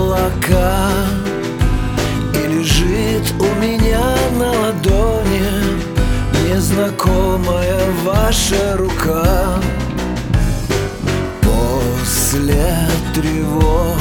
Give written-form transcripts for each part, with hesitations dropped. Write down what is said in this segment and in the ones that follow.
облака, и лежит у меня на ладони незнакомая ваша рука. После тревог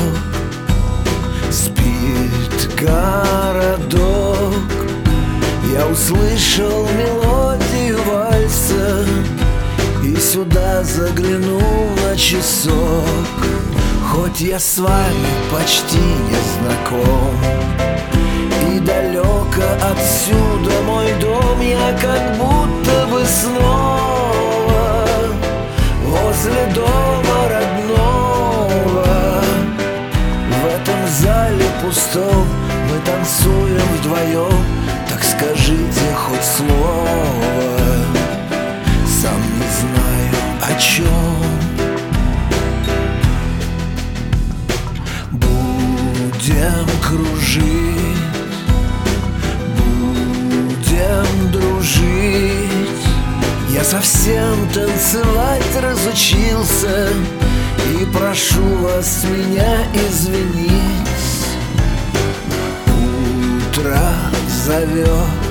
спит городок. Я услышал мелодию вальса и сюда заглянул на часок. Хоть я с вами почти не знаком, и далеко отсюда мой дом, я как будто бы снова возле дома родного. В этом зале пустом мы танцуем вдвоем. Так скажите хоть слово, сам не знаю о чем. Будем кружить, будем дружить. Я совсем танцевать разучился, и прошу вас меня извинить. Утро зовет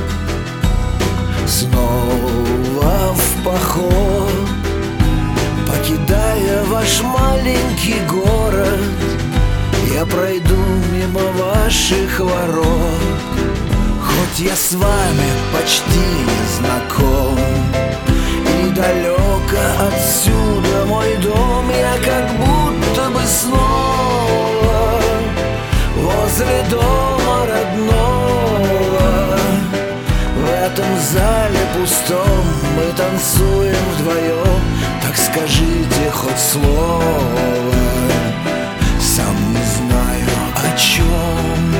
снова в поход, покидая ваш маленький город. Я пройду мимо ваших ворот. Хоть я с вами почти не знаком, и далеко отсюда мой дом, я как будто бы снова возле дома родного. В этом зале пустом мы танцуем вдвоем. Так скажите хоть слово, сам не знаю о чем.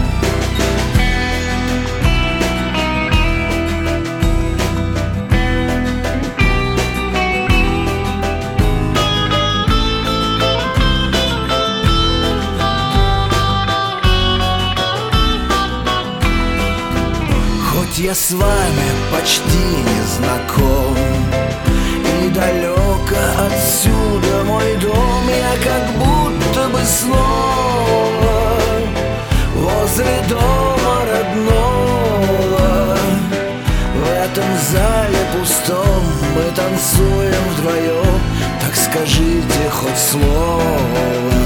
Хоть я с вами почти не знаком, и далеко отсюда мой дом, я как будто бы снова возле дома родного. В этом зале пустом мы танцуем вдвоем. Так скажите хоть слово,